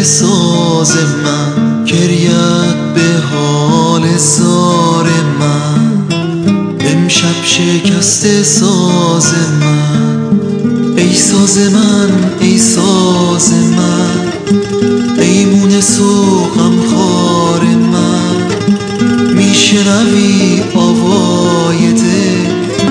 ساز من، گریت به حال زار من. امشب شکست ساز من، ای ساز من، ای ساز من، ای مونس و غمخوار من. میشنوی آوای دل،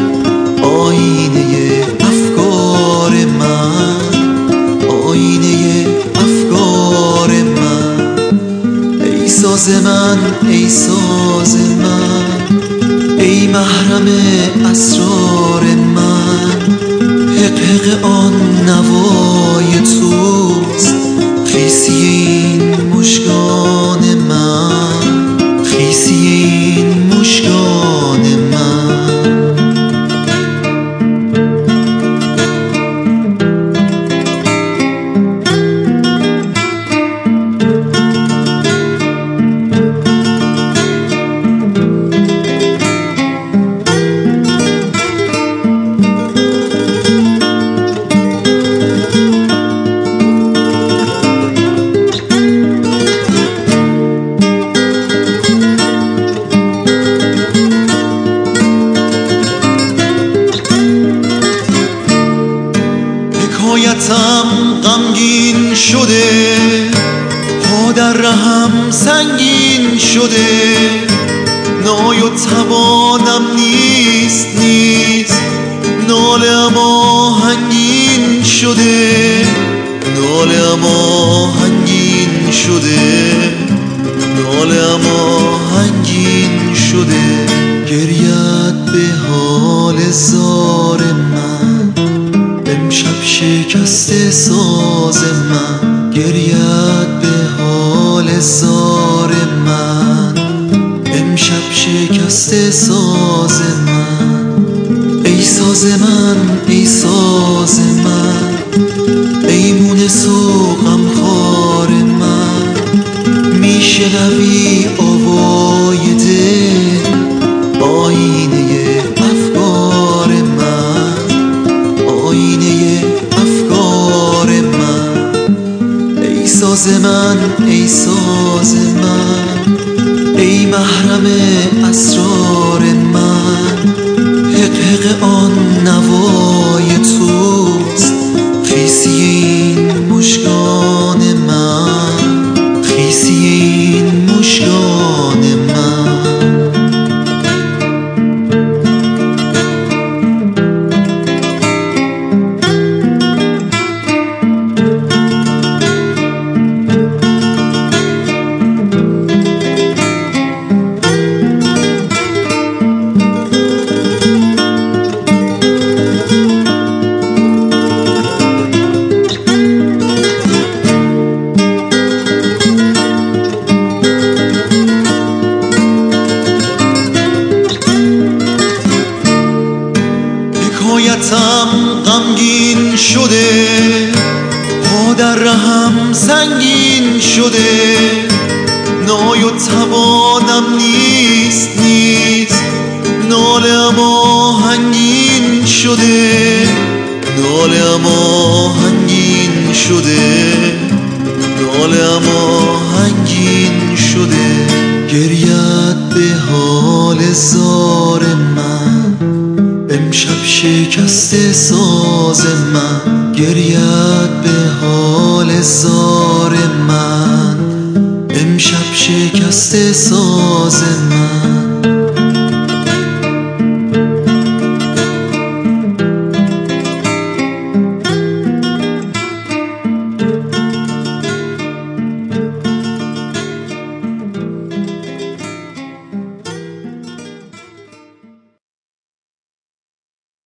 آینه افکار من، آینه افکار من. ای ساز من، ای ساز من، ای محرم اسرار من. حق حق آن نوای توست، خیسی این مژگان من، خیسی این مژگان من. حکایتم غمگین شده، پا در رهم سنگین شده. نای و توانم نیست ناله‌ام آهنگین شده، ناله‌ام آهنگین شده، ناله‌ام آهنگین شده. گریت به حال زار من، امشب شکست ساز من. گریت به حال زار من، امشب شکست ساز من. ای ساز من، ای ساز من، ای مونس و غمخوار من. میشنوی آوای دل، آینه افکار من، آینه افکار من. ای ساز من، ای ساز من، ای محرم اسرار من. حق حق آن نوای توست، خیسی این مژگان من، خیسی این مژگان من. حکایتم غمگین شده، پا در رهم سنگین شده. نای و توانم نیست ناله‌ام آهنگین شده، ناله‌ام آهنگین شده، ناله‌ام آهنگین شده. گریت به حال زار من، امشب شکست ساز من. گریت به حال زار من، امشب شکست ساز من.